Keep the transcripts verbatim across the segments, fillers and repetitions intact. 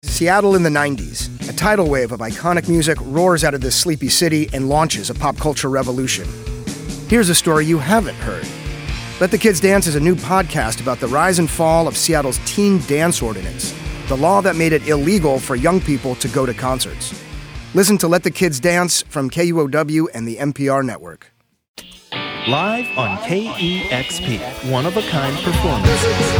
Seattle in the nineties. A tidal wave of iconic music roars out of this sleepy city and launches a pop culture revolution. Here's a story you haven't heard. Let the Kids Dance is a new podcast about the rise and fall of Seattle's teen dance ordinance, the law that made it illegal for young people to go to concerts. Listen to Let the Kids Dance from K U O W and the N P R network. Live on K E X P, one-of-a-kind performances.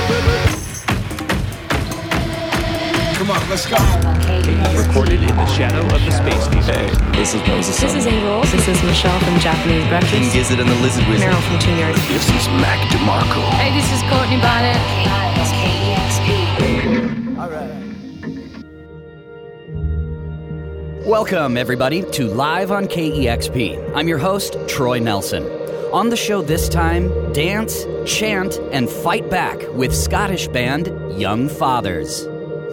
Come on, let's go. Recorded in the shadow of the Space Needle. Hey, this is Moses. This is April. This is Michelle from Japanese Breakfast. King Gizzard and the Lizard Wizard. Meryl from Teen Yard. This is Mac DeMarco. Hey, this is Courtney Bonnet. It's K E X P. All right. Welcome, everybody, to Live on K E X P. I'm your host, Troy Nelson. On the show this time, dance, chant, and fight back with Scottish band Young Fathers.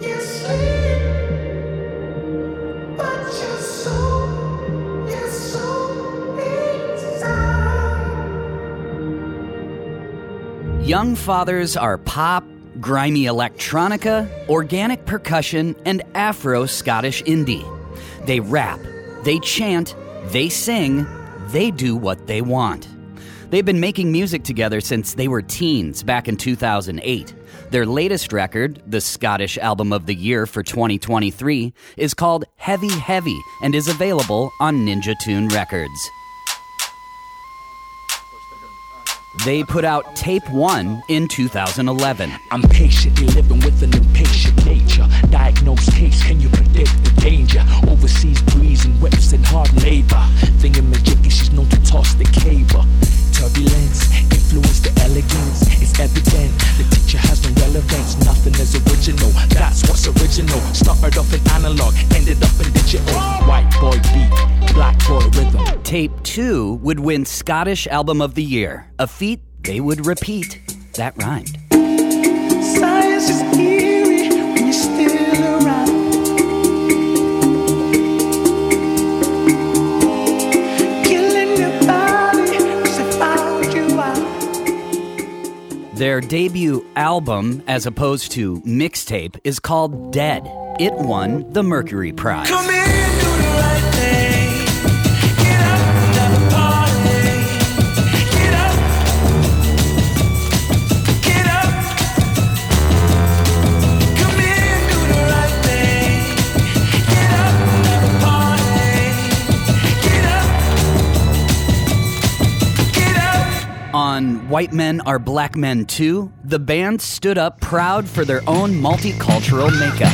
Young Fathers are pop, grimy electronica, organic percussion, and Afro-Scottish indie. They rap, they chant, they sing, they do what they want. They've been making music together since they were teens back in two thousand eight. Their latest record, the Scottish Album of the Year for twenty twenty-three, is called Heavy Heavy and is available on Ninja Tune Records. They put out Tape One in two thousand eleven. I'm patiently living with an impatient nature. Diagnosed case, can you predict the danger? Overseas breeze and whips and hard labor. Thingamajiggy, she's known to toss the cable. Turbulence, influence the elegance. It's evident, the teacher has no relevance. Nothing is original, that's what's original. Started off in analog, ended up in digital. White boy beat, black boy rhythm. Tape Two would win Scottish Album of the Year, a feat they would repeat. That rhymed. Science is eerie when you're still around. Killing your body 'cause I found you out. Their debut album, as opposed to mixtape, is called Dead. It won the Mercury Prize. Come in, do the right thing. Get up, have a party. Get up. Get up. Come in, do the right thing. Get up, have a party. Get up. Get up. On White Men Are Black Men Too, the band stood up proud for their own multicultural makeup.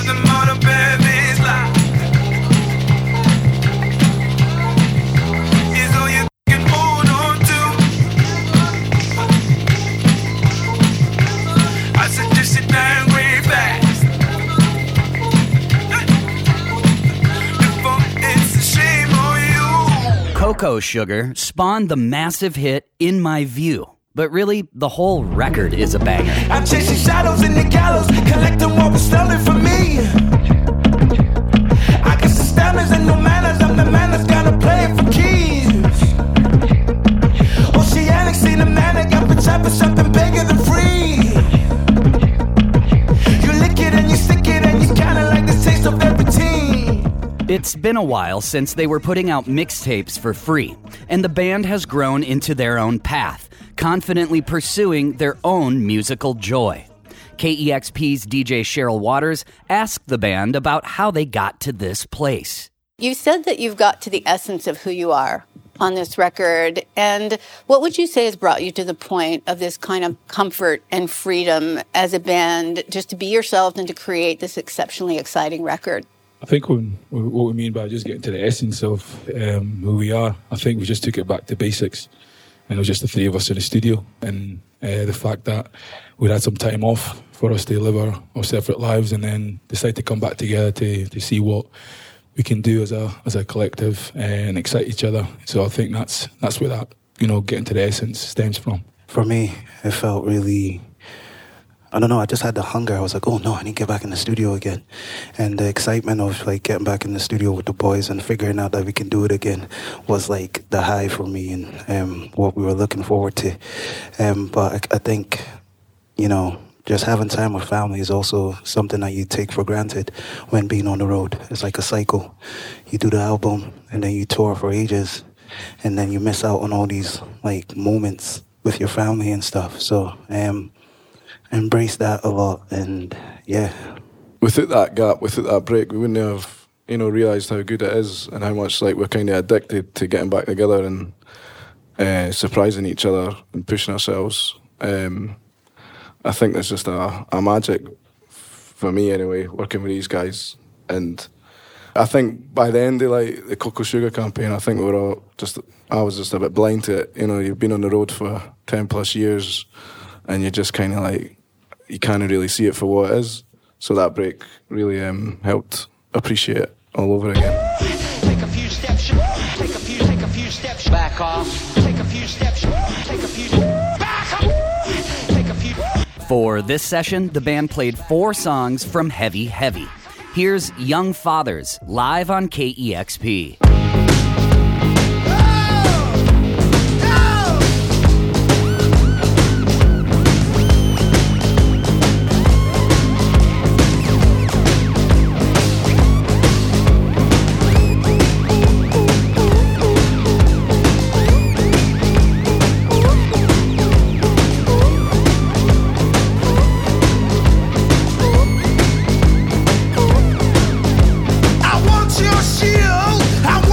Cocoa Sugar spawned the massive hit In My View. But really, the whole record is a banger. I'm chasing shadows in the gallows, collecting what was stolen from me. I got systems and no manners, I'm the man that's gonna play it for keys. Oceanic, seen a manic, I've been trapping something bigger than free. You lick it and you stick it and you kinda like the taste of their routine. It's been a while since they were putting out mixtapes for free, and the band has grown into their own path, confidently pursuing their own musical joy. K E X P's D J Cheryl Waters asked the band about how they got to this place. You said that you've got to the essence of who you are on this record, and what would you say has brought you to the point of this kind of comfort and freedom as a band, just to be yourselves and to create this exceptionally exciting record? I think when, what we mean by just getting to the essence of um, who we are, I think we just took it back to basics. And it was just the three of us in the studio. And uh, the fact that we'd had some time off for us to live our, our separate lives and then decide to come back together to, to see what we can do as a as a collective and excite each other. So I think that's that's where that, you know, getting to the essence stems from. For me, it felt really... I don't know, I just had the hunger. I was like, oh no, I need to get back in the studio again. And the excitement of like getting back in the studio with the boys and figuring out that we can do it again was like the high for me and um, what we were looking forward to. Um, but I, I think, you know, just having time with family is also something that you take for granted when being on the road. It's like a cycle. You do the album, and then you tour for ages, and then you miss out on all these like moments with your family and stuff. So um, embrace that a lot, and yeah. Without that gap, without that break, we wouldn't have, you know, realised how good it is and how much like we're kind of addicted to getting back together and uh, surprising each other and pushing ourselves. Um, I think there's just a, a magic, for me anyway, working with these guys. And I think by the end of like the Cocoa Sugar campaign, I think we were all just, I was just a bit blind to it. You know, you've been on the road for ten plus years and you just kind of like, you can't really see it for what it is. So that break really um, helped appreciate it all over again. Take a few steps, take a few, take a few steps, back off. Take a few steps, take a few, back up. Take a few. For this session, the band played four songs from Heavy Heavy. Here's Young Fathers, live on K E X P. I want your shield. I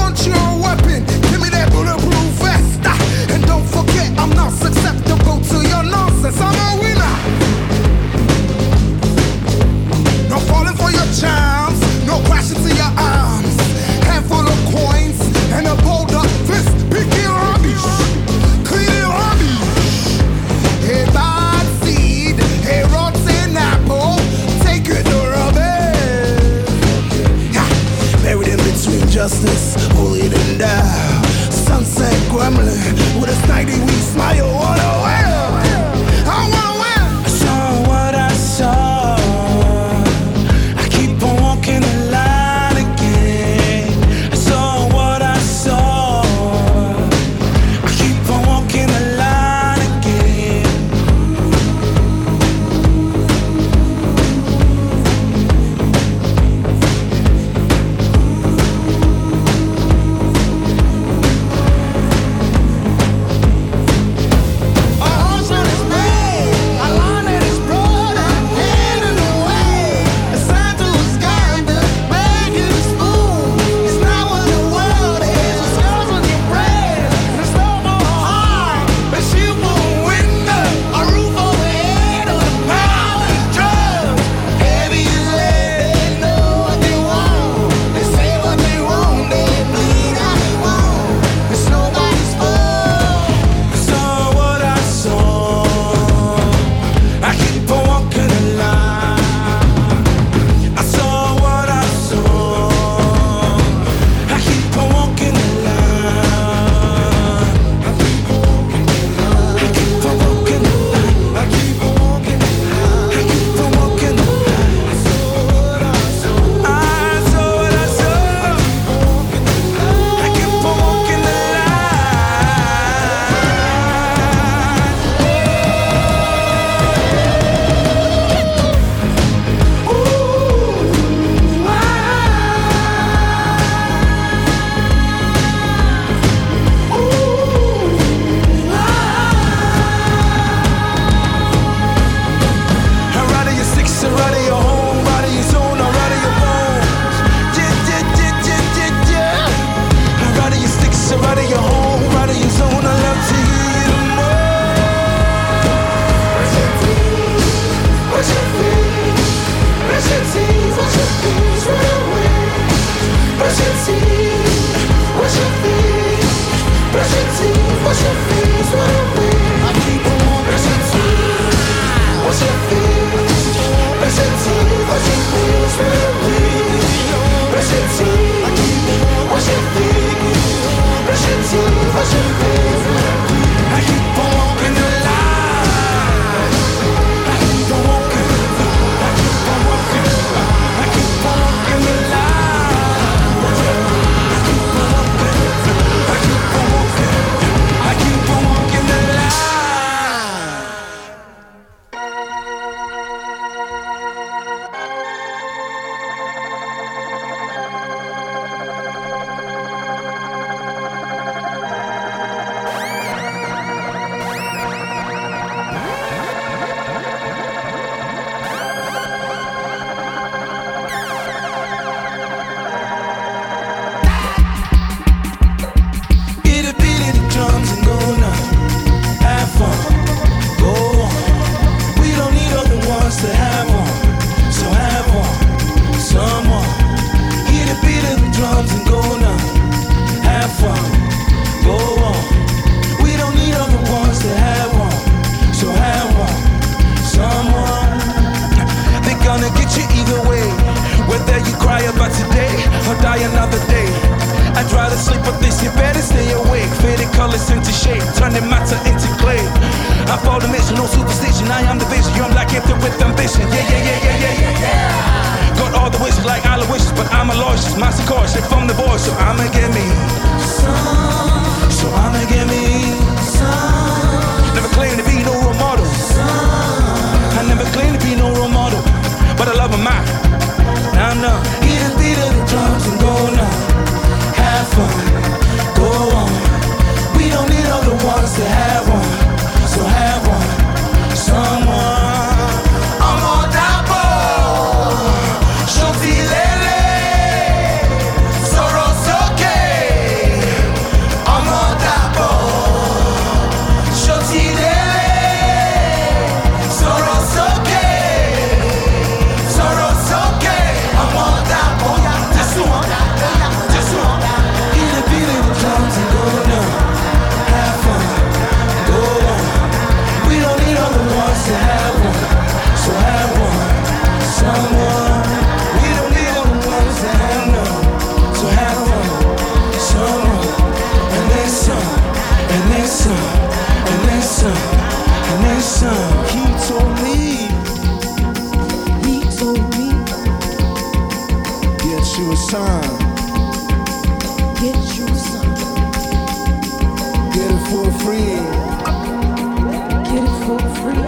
another day. I'd rather sleep with this, you better stay awake. Faded colors into shape, turning matter into clay. I follow the mission, no superstition. I am the vision, young black gifted with ambition. Yeah, yeah, yeah, yeah, yeah, yeah, yeah. Got all the wishes like all the wishes, but I'm a lawyer. My score shit from the boy, so I'ma get me some. So I'ma get me some. Never claim to be no role model. Some. I never claim to be no role model, but I love a man. Now, no, he just beat of the drums and go now. Have fun, go on. We don't need other ones to have one, so have one, someone. I'm on Dapo, Shoti Lele, Sorosoke. I'm on Dapo, Shoti Lele, Sorosoke, Sorosoke. I'm on Dapo, this one, this one. Eat a beat of the drums and go down. Have fun, go on. We don't need other ones to have one, so have one, someone. We don't need other ones to have none, so have one, someone. And then some, and then some, and then some, and then some. He told me, he told me, get you a son, get you a son, get it for free. Get it for free.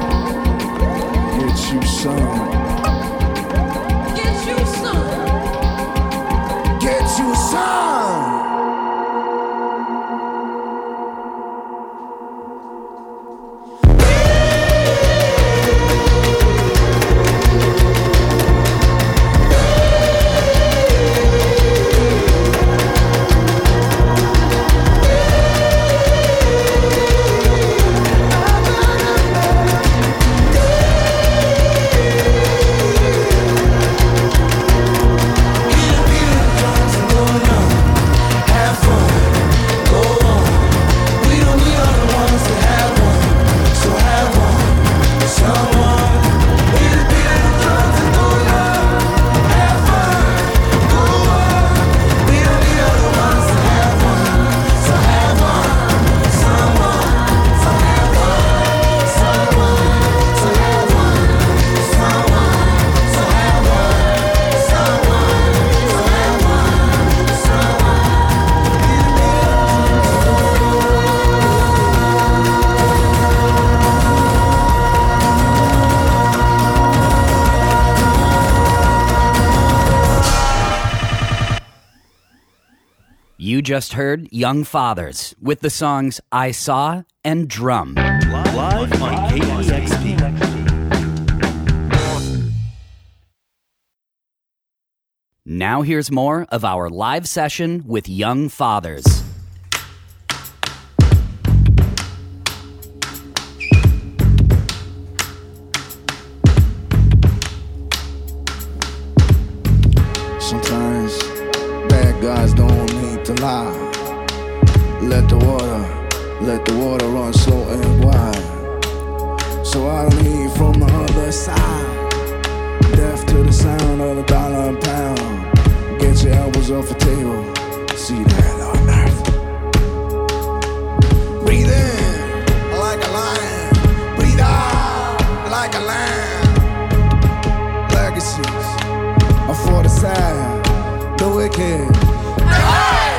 Get you some. Get you some. Get you some. You just heard Young Fathers with the songs I Saw and Drum. Live on K E X P. Now here's more of our live session with Young Fathers. Sometimes bad guys don't need to lie. Let the water, let the water run slow and wide. So I don't hear you from the other side. Deaf to the sound of the dollar and pound. Get your elbows off the table. See that on earth. Breathe in like a lion. Breathe out like a lamb. Legacies are for the sad, the wicked. Hey!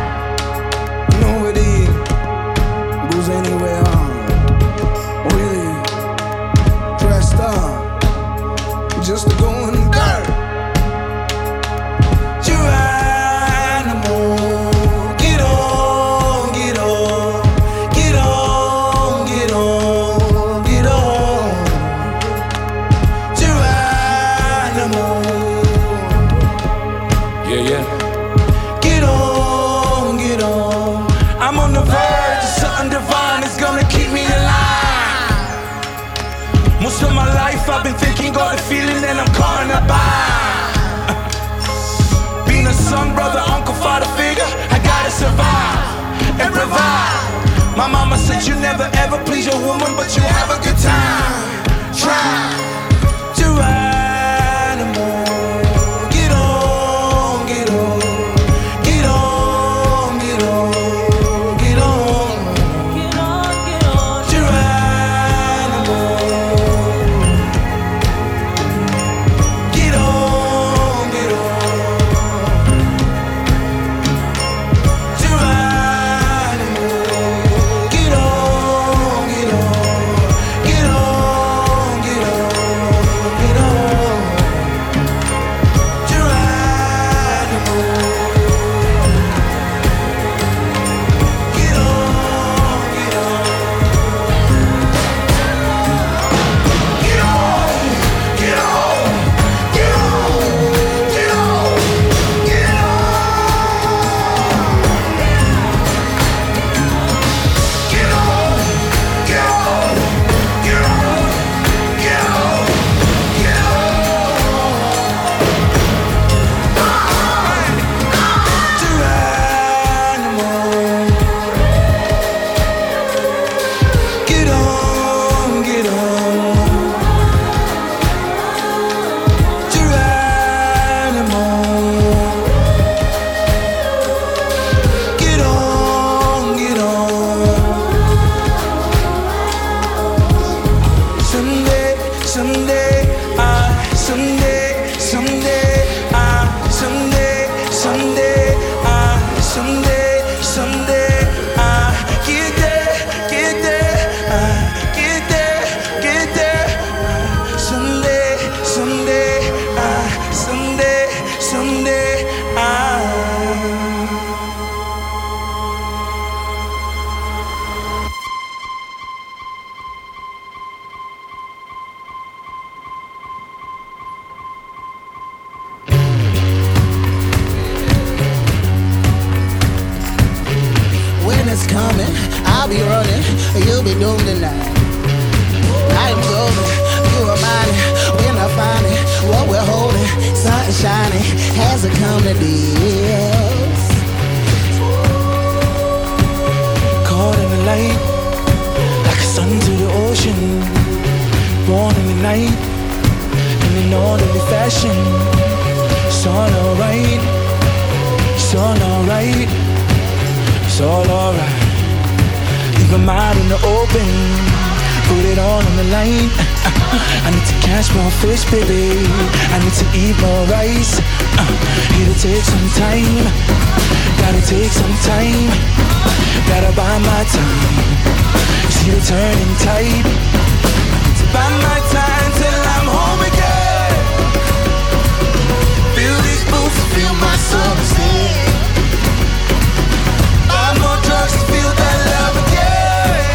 Nobody goes anywhere really dressed up just to go in dirt. You're animal. Get on, get on, get on, get on, get on. You're animal. Yeah, yeah. Get on, get on. I'm on the verge of something divine that's gonna keep me alive. Most of my life I've been thinking, got a feeling that I'm calling a buy. Being a son, brother, uncle, father figure, I gotta survive and provide. My mama said you never ever please your woman, but you have a good time. Try to animal. Get on, get on. someday, ah, someday, someday, ah, someday, someday, ah, get there, get there, ah, get there, get there, ah, someday, someday, ah, someday, someday, ah. Winter's coming, I'll be running, you'll be doomed tonight. I'm golden, you are mine, when I find it, what we're holding, something shining, has it come to be, yes. Caught in the light, like a sun to the ocean, born in the night, in an orderly fashion. It's all alright, it's all alright, it's all alright. Leave my mind in the open, put it all on the line. I need to catch more fish, baby, I need to eat more rice. uh, It'll take some time, gotta take some time, gotta buy my time. See the turning tide, I need to buy my time till I'm home again. Feel these boots, feel my soul instead. Buy more drugs to feel that love again.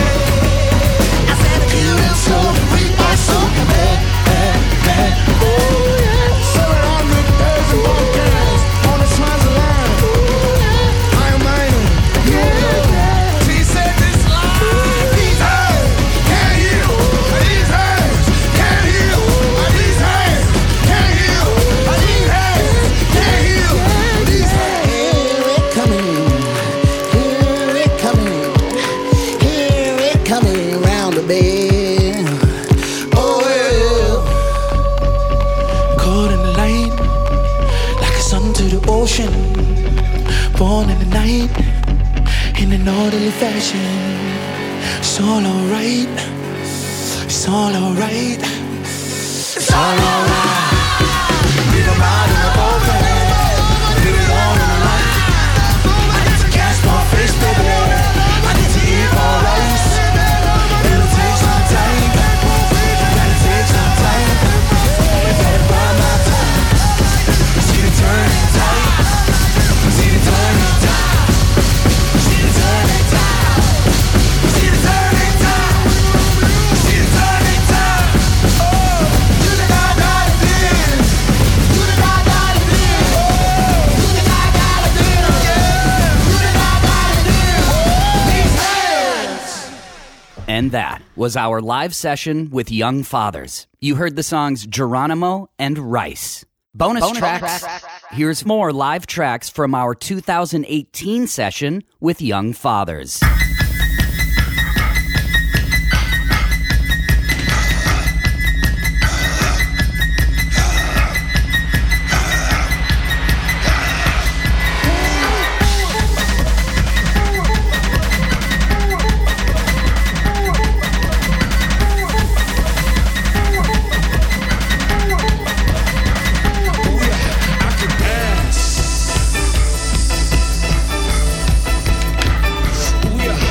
I said kill them slow, read my soul, bad, bad, bad. Oh yeah, seven hundred days of podcast on the Swaziland. I am mine, yeah. She said this life, these hands can't heal, these hands can't heal, these hands can't heal, these hands can't heal, these hands. Here it coming, here it coming, here it coming round the bend. Oh yeah. Caught in the light, like a sun to the ocean, born in the night, in an orderly fashion. It's all alright, it's all alright, it's all alright. Leave my mind in the open, leave it all in the light. I need to catch more fish, baby, I need to eat more rice. It'll take some time, gotta take some time, gotta buy my time. See the turning tide, see the turning tide, see the turning tide, see the turning tide, see the turning tide. Oh, do the da da din, do the da da din, oh, do the da da din, yeah, do the da da din. These hands. And that was our live session with Young Fathers. You heard the songs Geronimo and Rice. Bonus, Bonus tracks. tracks. Here's more live tracks from our two thousand eighteen session with Young Fathers. Ooh, yeah.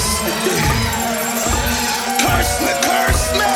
Curse me. Curse me, curse me.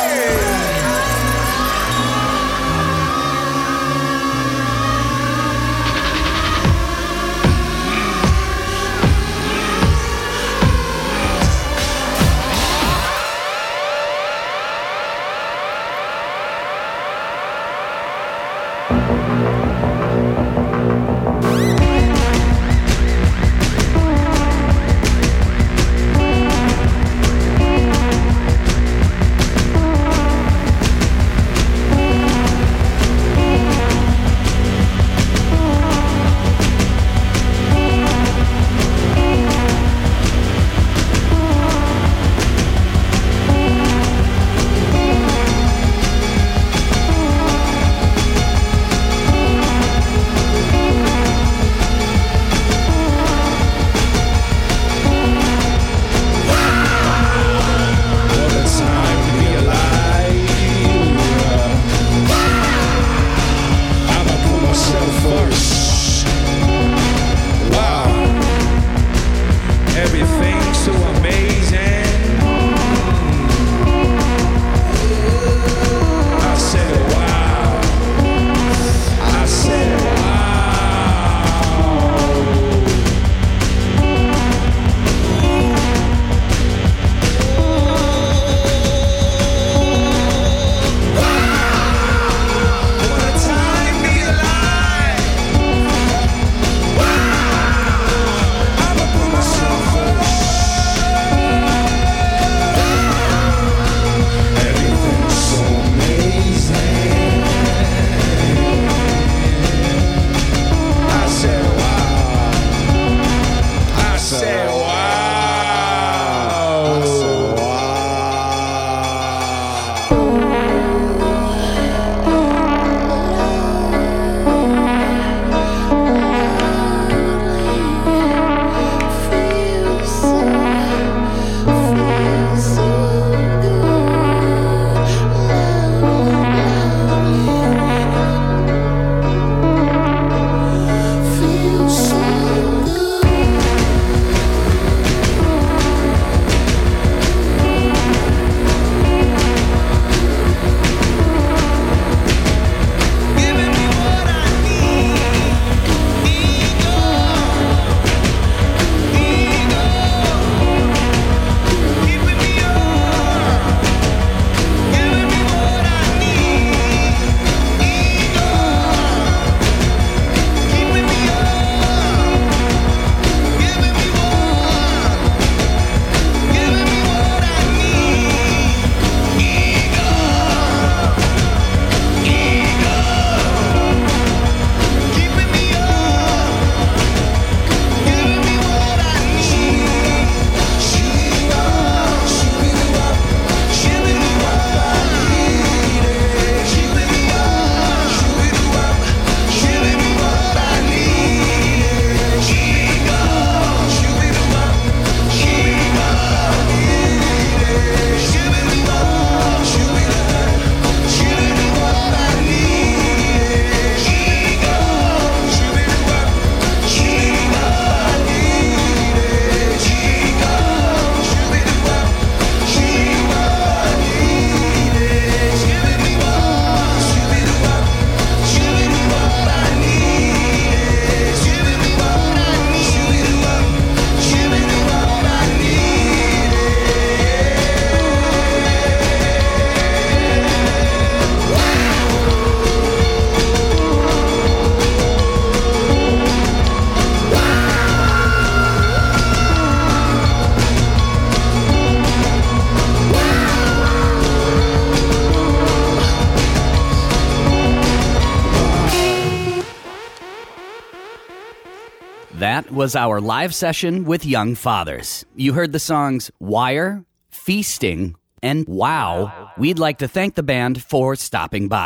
That was our live session with Young Fathers. You heard the songs Wire, Feasting, and Wow. We'd like to thank the band for stopping by.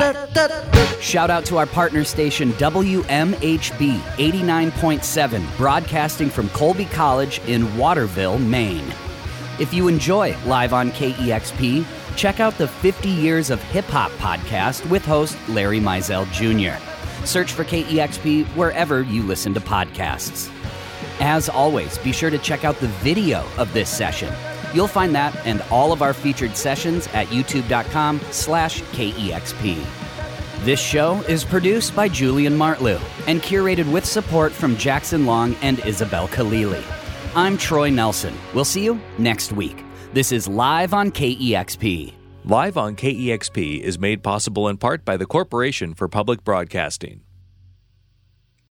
Shout out to our partner station W M H B eighty-nine point seven, broadcasting from Colby College in Waterville, Maine. If you enjoy Live on K E X P, check out the fifty Years of Hip Hop podcast with host Larry Mizell Junior Search for K E X P wherever you listen to podcasts. As always, be sure to check out the video of this session. You'll find that and all of our featured sessions at youtube.com slash KEXP. This show is produced by Julian Martlew and curated with support from Jackson Long and Isabel Khalili. I'm Troy Nelson. We'll see you next week. This is Live on K E X P. Live on K E X P is made possible in part by the Corporation for Public Broadcasting.